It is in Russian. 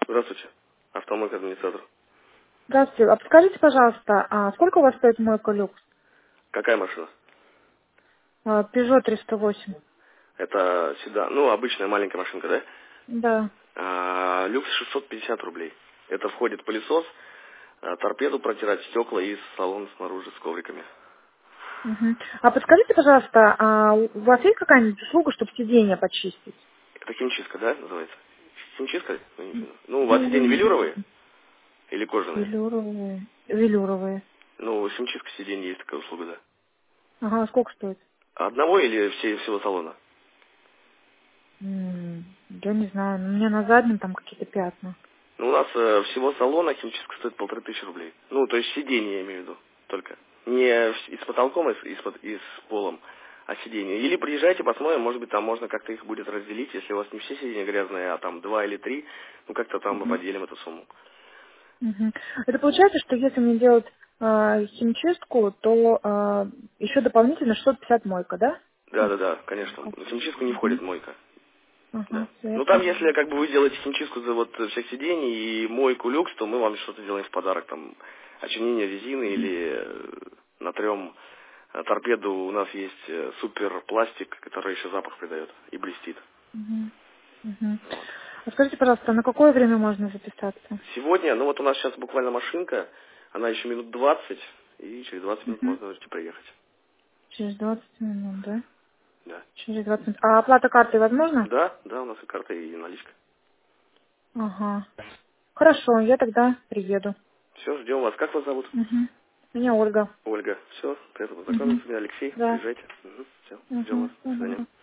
Здравствуйте. Автомойка администратор. Здравствуйте. А подскажите, пожалуйста, а сколько у вас стоит мойка люкс? Какая машина? Peugeot 308. Это седан. Ну, обычная маленькая машинка, да? Да. Люкс 650 рублей. Это входит пылесос, торпеду протирать, стекла и салон снаружи с ковриками. Мгм. А подскажите, пожалуйста, а у вас есть какая-нибудь услуга, чтобы сиденье почистить? Это химчистка, да, называется? Химчистка? Ну, у вас сиденья Ну, велюровые или кожаные? велюровые. Велюровые. Ну, химчистка сиденья есть такая услуга, да. Ага, сколько стоит? Одного или всего салона? Я не знаю, у меня на заднем там какие-то пятна. Ну, у нас всего салона химчистка стоит 1500 рублей. Ну, то есть сиденье, я имею в виду, только. Не и с потолком, и с полом, а сиденье. Или приезжайте, посмотрим, может быть, там можно как-то их будет разделить, если у вас не все сиденья грязные, а там 2 или 3, ну, как-то там мы Мгм. поделим эту сумму. Мгм. Это получается, что если мне делать химчистку, то еще дополнительно 650 мойка, да? Да, конечно. В химчистку не входит Мгм. мойка. Да. Ага, все, я Ну, там, поняла. если как бы вы делаете химчистку за вот всех сидений и мойку люкс, то мы вам что-то делаем в подарок, там, очинение резины или натрем торпеду. У нас есть супер пластик, который еще запах придает и блестит. Мгм. Мгм. Вот. А скажите, пожалуйста, на какое время можно записаться? Сегодня, ну вот у нас сейчас буквально машинка, она еще минут 20, и через 20 минут Мгм. можно можете приехать. Через 20 минут, да? Да. Через 20 минут. А оплата картой возможно? Да, у нас и карта, и наличка. Ага. Хорошо, я тогда приеду. Все, ждем вас. Как вас зовут? Мгм. Меня Ольга. Ольга. Все, приятно Мгм. познакомиться. Меня Алексей. Да. Приезжайте. Все, ждем вас. Угу. До свидания. Угу.